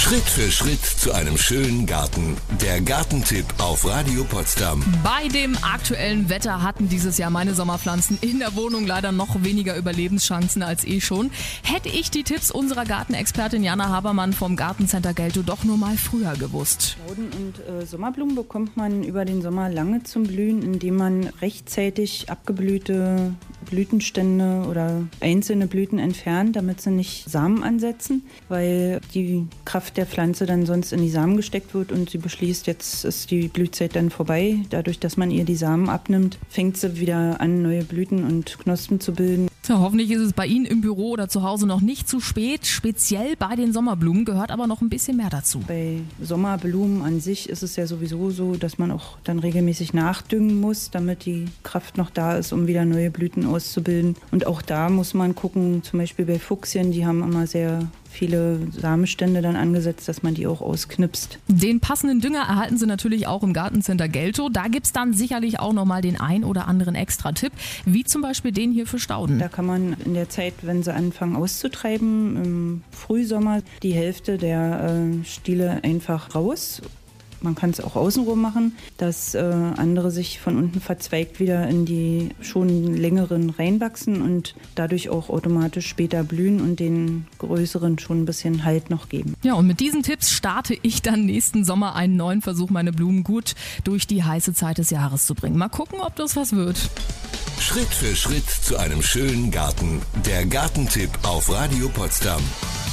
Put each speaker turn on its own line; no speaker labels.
Schritt für Schritt zu einem schönen Garten. Der Gartentipp auf Radio Potsdam.
Bei dem aktuellen Wetter hatten dieses Jahr meine Sommerpflanzen in der Wohnung leider noch weniger Überlebenschancen als schon. Hätte ich die Tipps unserer Gartenexpertin Jana Habermann vom Gartencenter Geltow doch nur mal früher gewusst.
Stauden und Sommerblumen bekommt man über den Sommer lange zum Blühen, indem man rechtzeitig abgeblühte Blütenstände oder einzelne Blüten entfernt, damit sie nicht Samen ansetzen, weil die Kraft der Pflanze dann sonst in die Samen gesteckt wird und sie beschließt, jetzt ist die Blühzeit dann vorbei. Dadurch, dass man ihr die Samen abnimmt, fängt sie wieder an, neue Blüten und Knospen zu bilden.
Ja, hoffentlich ist es bei Ihnen im Büro oder zu Hause noch nicht zu spät. Speziell bei den Sommerblumen gehört aber noch ein bisschen mehr dazu.
Bei Sommerblumen an sich ist es ja sowieso so, dass man auch dann regelmäßig nachdüngen muss, damit die Kraft noch da ist, um wieder neue Blüten auszubilden. Und auch da muss man gucken, zum Beispiel bei Fuchsien, die haben immer sehr viele Samenstände dann angesetzt, dass man die auch ausknipst.
Den passenden Dünger erhalten Sie natürlich auch im Gartencenter Geltow. Da gibt es dann sicherlich auch nochmal den ein oder anderen Extra-Tipp, wie zum Beispiel den hier für Stauden.
Da kann man in der Zeit, wenn sie anfangen auszutreiben, im Frühsommer die Hälfte der Stiele einfach raus. Man kann es auch außenrum machen, dass andere sich von unten verzweigt wieder in die schon längeren reinwachsen und dadurch auch automatisch später blühen und den größeren schon ein bisschen Halt noch geben.
Ja, und mit diesen Tipps starte ich dann nächsten Sommer einen neuen Versuch, meine Blumen gut durch die heiße Zeit des Jahres zu bringen. Mal gucken, ob das was wird.
Schritt für Schritt zu einem schönen Garten. Der Gartentipp auf Radio Potsdam.